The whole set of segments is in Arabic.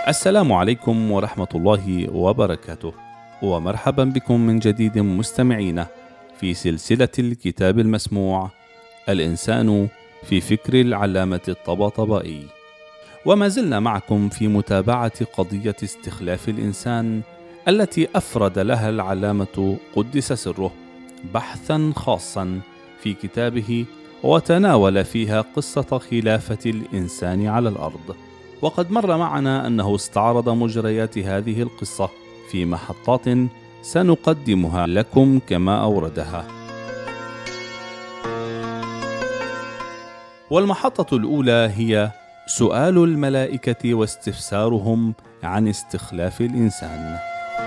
السلام عليكم ورحمة الله وبركاته، ومرحبا بكم من جديد مستمعينا في سلسلة الكتاب المسموع الإنسان في فكر العلامة الطباطبائي. وما زلنا معكم في متابعة قضية استخلاف الإنسان التي أفرد لها العلامة قدس سره بحثا خاصا في كتابه، وتناول فيها قصة خلافة الإنسان على الأرض. وقد مر معنا أنه استعرض مجريات هذه القصة في محطات سنقدمها لكم كما أوردها. والمحطة الأولى هي سؤال الملائكة واستفسارهم عن استخلاف الإنسان.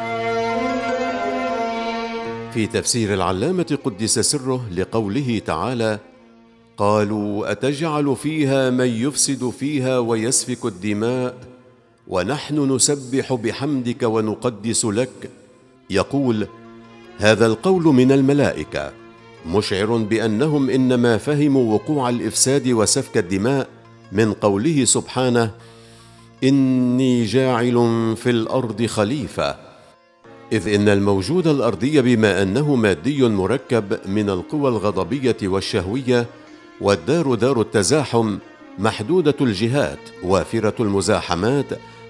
في تفسير العلامة قدس سره لقوله تعالى: قالوا أتجعل فيها من يفسد فيها ويسفك الدماء ونحن نسبح بحمدك ونقدس لك، يقول: هذا القول من الملائكة مشعر بأنهم إنما فهموا وقوع الإفساد وسفك الدماء من قوله سبحانه: إني جاعل في الأرض خليفة، إذ إن الموجود الأرضي بما أنه مادي مركب من القوى الغضبية والشهوية، والدار دار التزاحم محدودة الجهات وافرة المزاحمات،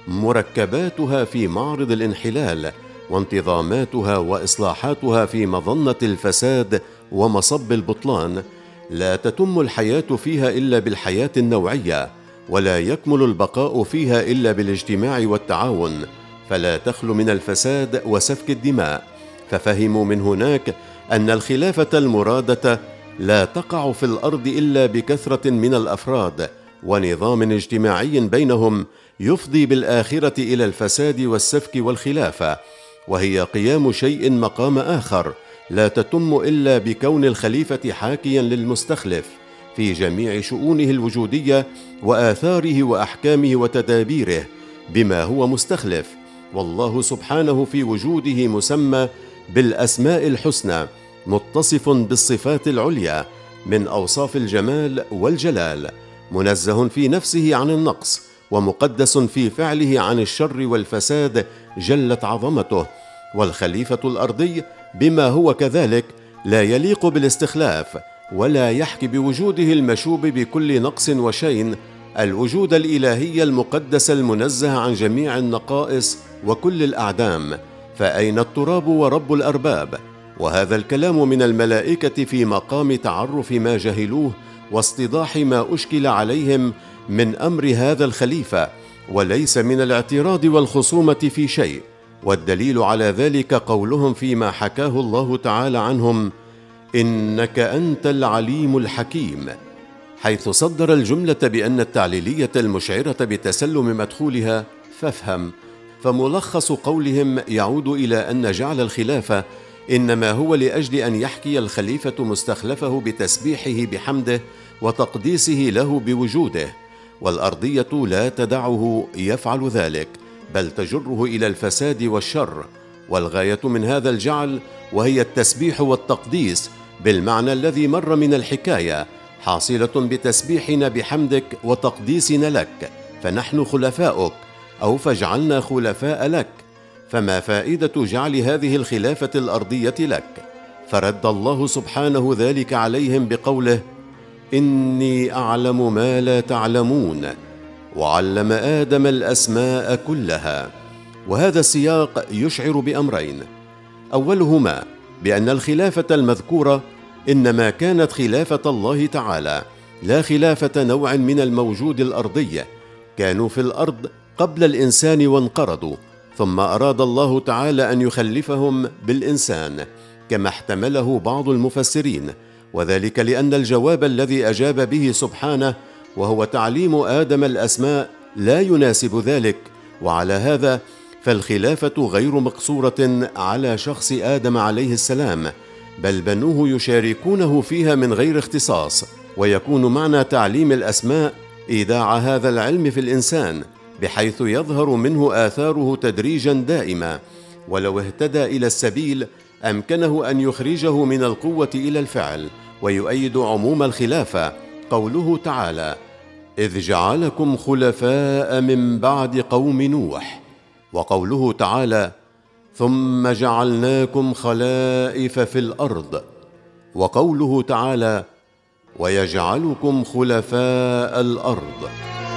مركباتها في معرض الانحلال، وانتظاماتها وإصلاحاتها في مظنة الفساد ومصب البطلان. لا تتم الحياة فيها إلا بالحياة النوعية، ولا يكمل البقاء فيها إلا بالاجتماع والتعاون، فلا تخلو من الفساد وسفك الدماء. ففهموا من هناك أن الخلافة المرادة لا تقع في الأرض إلا بكثرة من الأفراد ونظام اجتماعي بينهم يفضي بالآخرة إلى الفساد والسفك والخلافة، وهي قيام شيء مقام آخر لا تتم إلا بكون الخليفة حاكيا للمستخلف في جميع شؤونه الوجودية وآثاره وأحكامه وتدابيره بما هو مستخلف. والله سبحانه في وجوده مسمى بالأسماء الحسنى، متصف بالصفات العليا من أوصاف الجمال والجلال، منزه في نفسه عن النقص، ومقدس في فعله عن الشر والفساد جلت عظمته. والخليفة الأرضي بما هو كذلك لا يليق بالاستخلاف، ولا يحكي بوجوده المشوب بكل نقص وشين الوجود الإلهي المقدس المنزه عن جميع النقائص وكل الأعدام. فأين التراب ورب الأرباب؟ وهذا الكلام من الملائكة في مقام تعرف ما جهلوه واستيضاح ما أشكل عليهم من أمر هذا الخليفة، وليس من الاعتراض والخصومة في شيء. والدليل على ذلك قولهم فيما حكاه الله تعالى عنهم: إنك أنت العليم الحكيم، حيث صدر الجملة بأن التعليلية المشعرة بتسلم مدخولها. فافهم، فملخص قولهم يعود إلى أن جعل الخلافة إنما هو لأجل أن يحكي الخليفة مستخلفه بتسبيحه بحمده وتقديسه له بوجوده، والأرضية لا تدعه يفعل ذلك، بل تجره إلى الفساد والشر. والغاية من هذا الجعل وهي التسبيح والتقديس بالمعنى الذي مر من الحكاية، حاصلة بتسبيحنا بحمدك وتقديسنا لك، فنحن خلفاؤك، أو فاجعلنا خلفاء لك. فما فائدة جعل هذه الخلافة الأرضية لك؟ فرد الله سبحانه ذلك عليهم بقوله: إني أعلم ما لا تعلمون، وعلم آدم الأسماء كلها. وهذا السياق يشعر بأمرين: أولهما بأن الخلافة المذكورة إنما كانت خلافة الله تعالى، لا خلافة نوع من الموجود الأرضي. كانوا في الأرض قبل الإنسان وانقرضوا، ثم أراد الله تعالى أن يخلفهم بالإنسان، كما احتمله بعض المفسرين، وذلك لأن الجواب الذي أجاب به سبحانه وهو تعليم آدم الأسماء لا يناسب ذلك. وعلى هذا فالخلافة غير مقصورة على شخص آدم عليه السلام، بل بنوه يشاركونه فيها من غير اختصاص. ويكون معنى تعليم الأسماء إيداع هذا العلم في الإنسان، بحيث يظهر منه آثاره تدريجا دائما، ولو اهتدى إلى السبيل أمكنه أن يخرجه من القوة إلى الفعل. ويؤيد عموم الخلافة قوله تعالى: إذ جعلكم خلفاء من بعد قوم نوح. وقوله تعالى: ثم جعلناكم خلائف في الأرض. وقوله تعالى: ويجعلكم خلفاء الأرض.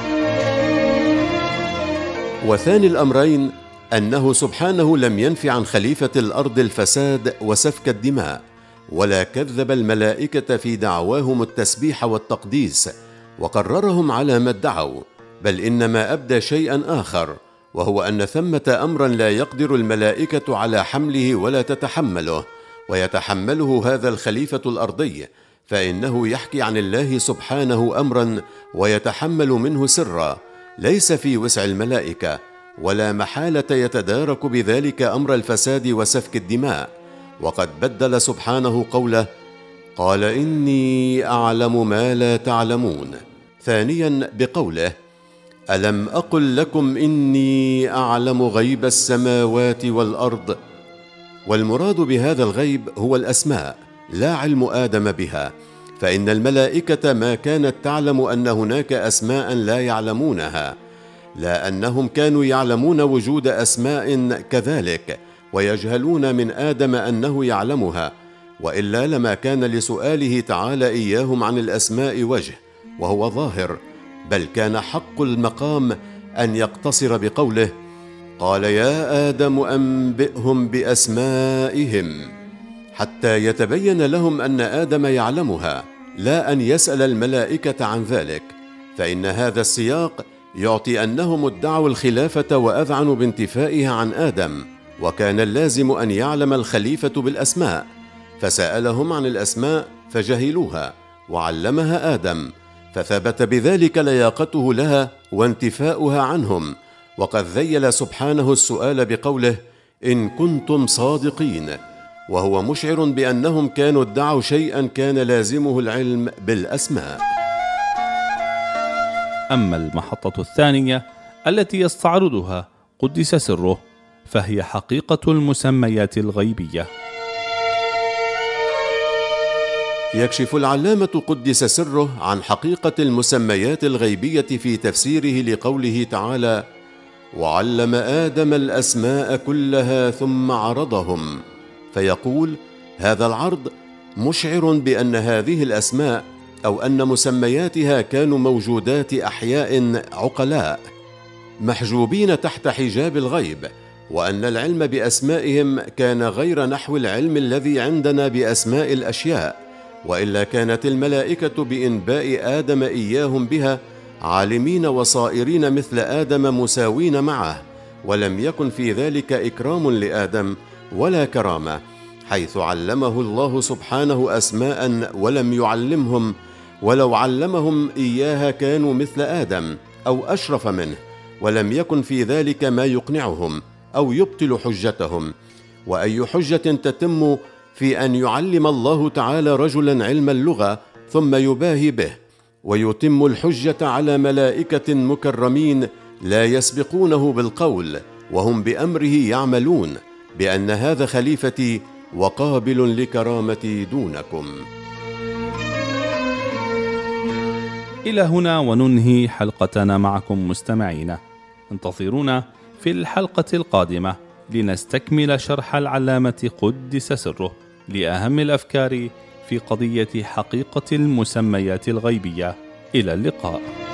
وثاني الأمرين أنه سبحانه لم ينف عن خليفة الأرض الفساد وسفك الدماء، ولا كذب الملائكة في دعواهم التسبيح والتقديس وقررهم على ما ادعوا، بل إنما أبدى شيئا آخر، وهو أن ثمة أمرا لا يقدر الملائكة على حمله ولا تتحمله، ويتحمله هذا الخليفة الأرضي، فإنه يحكي عن الله سبحانه أمرا ويتحمل منه سرا ليس في وسع الملائكة، ولا محالة يتدارك بذلك أمر الفساد وسفك الدماء. وقد بدل سبحانه قوله: قال إني أعلم ما لا تعلمون. ثانيا بقوله: ألم أقل لكم إني أعلم غيب السماوات والأرض. والمراد بهذا الغيب هو الأسماء، لا علم آدم بها، فإن الملائكة ما كانت تعلم أن هناك أسماء لا يعلمونها، لا أنهم كانوا يعلمون وجود أسماء كذلك ويجهلون من آدم أنه يعلمها، وإلا لما كان لسؤاله تعالى إياهم عن الأسماء وجه وهو ظاهر، بل كان حق المقام أن يقتصر بقوله: قال يا آدم أنبئهم بأسمائهم، حتى يتبين لهم أن آدم يعلمها، لا أن يسأل الملائكة عن ذلك، فإن هذا السياق يعطي أنهم ادعوا الخلافة وأذعنوا بانتفائها عن آدم، وكان اللازم أن يعلم الخليفة بالأسماء، فسألهم عن الأسماء فجهلوها وعلمها آدم، فثبت بذلك لياقته لها وانتفاؤها عنهم. وقد ذيل سبحانه السؤال بقوله: إن كنتم صادقين، وهو مشعر بأنهم كانوا ادعوا شيئا كان لازمه العلم بالأسماء. أما المحطة الثانية التي يستعرضها قدس سره، فهي حقيقة المسميات الغيبية. يكشف العلامة قدس سره عن حقيقة المسميات الغيبية في تفسيره لقوله تعالى: وعلم آدم الأسماء كلها ثم عرضهم. فيقول هذا العرض مشعر بأن هذه الأسماء أو أن مسمياتها كانوا موجودات أحياء عقلاء محجوبين تحت حجاب الغيب، وأن العلم بأسمائهم كان غير نحو العلم الذي عندنا بأسماء الأشياء، وإلا كانت الملائكة بإنباء آدم إياهم بها عالمين وصائرين مثل آدم مساوين معه، ولم يكن في ذلك إكرام لآدم ولا كرامة، حيث علمه الله سبحانه أسماء ولم يعلمهم، ولو علمهم إياها كانوا مثل آدم أو أشرف منه، ولم يكن في ذلك ما يقنعهم أو يبطل حجتهم. وأي حجة تتم في أن يعلم الله تعالى رجلا علم اللغة ثم يباهي به، ويتم الحجة على ملائكة مكرمين لا يسبقونه بالقول وهم بأمره يعملون بأن هذا خليفتي وقابل لكرامتي دونكم. إلى هنا وننهي حلقتنا معكم مستمعين، انتظرونا في الحلقة القادمة لنستكمل شرح العلامة قدس سره لأهم الأفكار في قضية حقيقة المسميات الغيبية. إلى اللقاء.